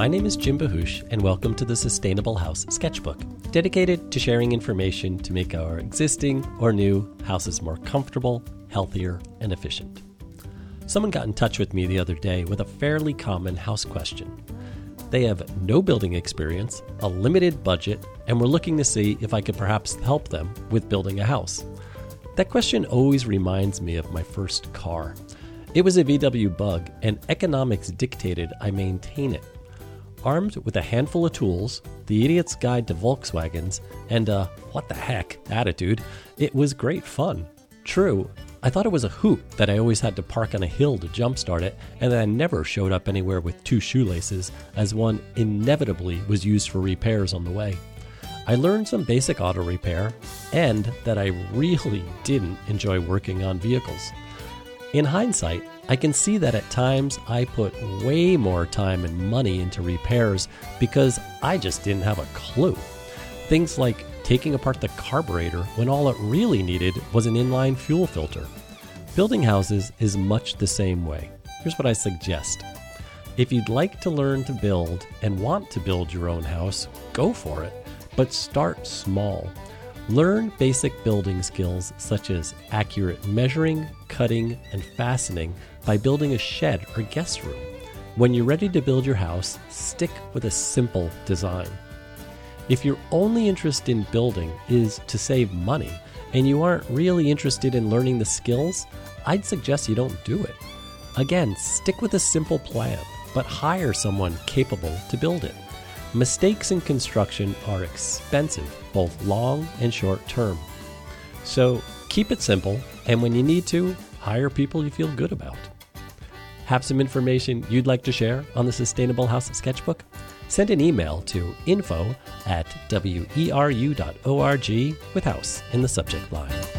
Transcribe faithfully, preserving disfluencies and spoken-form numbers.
My name is Jim Bahush, and welcome to the Sustainable House Sketchbook, dedicated to sharing information to make our existing or new houses more comfortable, healthier, and efficient. Someone got in touch with me the other day with a fairly common house question. They have no building experience, a limited budget, and were looking to see if I could perhaps help them with building a house. That question always reminds me of my first car. It was a V W Bug, and economics dictated I maintain it. Armed with a handful of tools, the Idiot's Guide to Volkswagens, and a what the heck attitude, it was great fun. True, I thought it was a hoot that I always had to park on a hill to jumpstart it, and that I never showed up anywhere with two shoelaces, as one inevitably was used for repairs on the way. I learned some basic auto repair, and that I really didn't enjoy working on vehicles. In hindsight, I can see that at times I put way more time and money into repairs because I just didn't have a clue. Things like taking apart the carburetor when all it really needed was an inline fuel filter. Building houses is much the same way. Here's what I suggest. If you'd like to learn to build and want to build your own house, go for it, but start small. Learn basic building skills such as accurate measuring, cutting, and fastening by building a shed or guest room. When you're ready to build your house, stick with a simple design. If your only interest in building is to save money and you aren't really interested in learning the skills, I'd suggest you don't do it. Again, stick with a simple plan, but hire someone capable to build it. Mistakes in construction are expensive, both long and short term. So keep it simple, and when you need to, hire people you feel good about. Have some information you'd like to share on the Sustainable House Sketchbook? Send an email to info at weru dot org with house in the subject line.